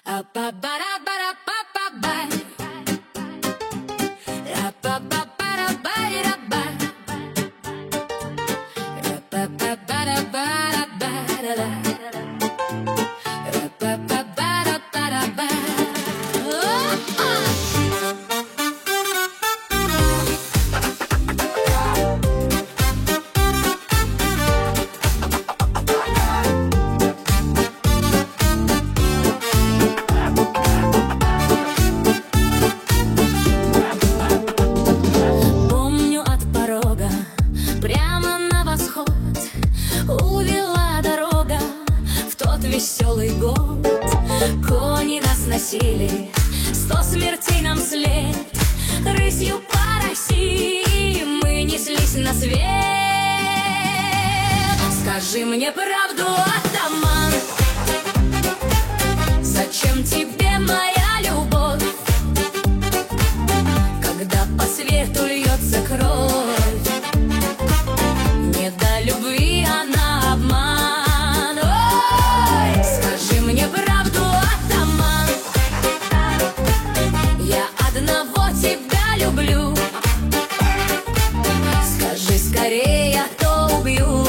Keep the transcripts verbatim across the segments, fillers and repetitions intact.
Помню, от порога прямо на восход увела дорога в тот веселый год. Кони нас носили, сто смертей нам след, рысью по России мы неслись на свет. Скажи мне правду, атаман, зачем тебе моя любовь, когда по свету льется кровь? Не до любви, а на обман. Ой, скажи мне правду, атаман, я одного тебя люблю. Скажи скорее, а то убью.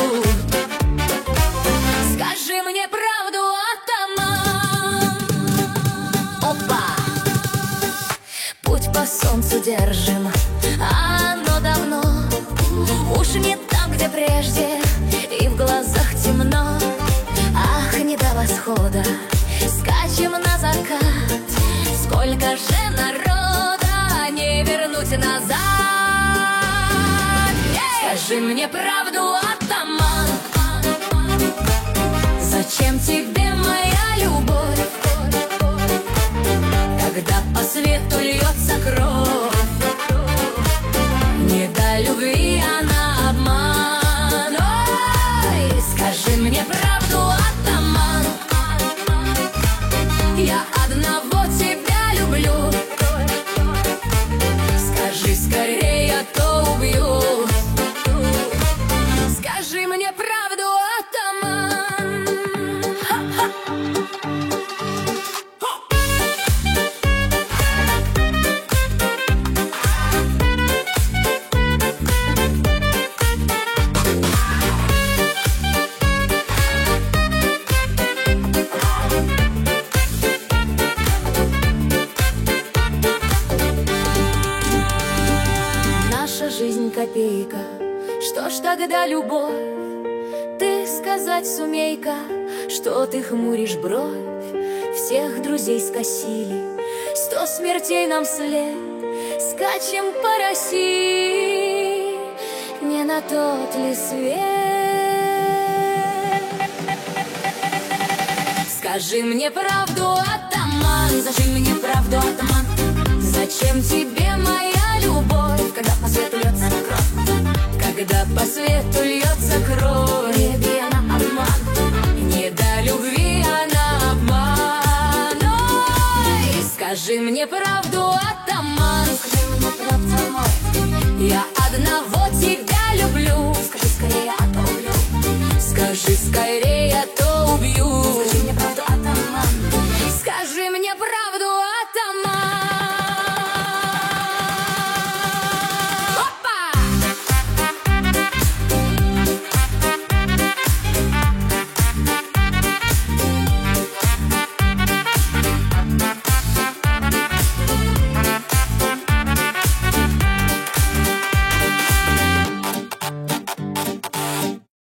Скажи мне правду, атаман. Опа! Путь по солнцу держим, а оно давно уж не там, где прежде, и в глазах темно. Ах, не до восхода, скачем на закат, сколько же народа не вернуть назад. Скажи мне правду, атаман, зачем тебе моя любовь, когда по свету льется кровь? Не до любви, а на обман. Ой, скажи мне правду, атаман, я одного тебя люблю. Скажи скорее, а то убью. Скажи мне правду, атаман. Ха-ха. Наша жизнь копейка, что ж тогда любовь? Ты сказать сумей-ка, что ты хмуришь бровь. Всех друзей скосили, сто смертей нам след, скачем по России, не на тот ли свет? Скажи мне правду, атаман, скажи мне правду, атаман, зачем тебе моя любовь, когда по свету льется кровь? Когда по свету льется кровь, не на обман, не до любви, а на обман. Ой, скажи мне правду, атаман, скажи мне правду, мой, я одного тебя люблю. Скажи скорее, а то убью. Скажи скорее, а то убью.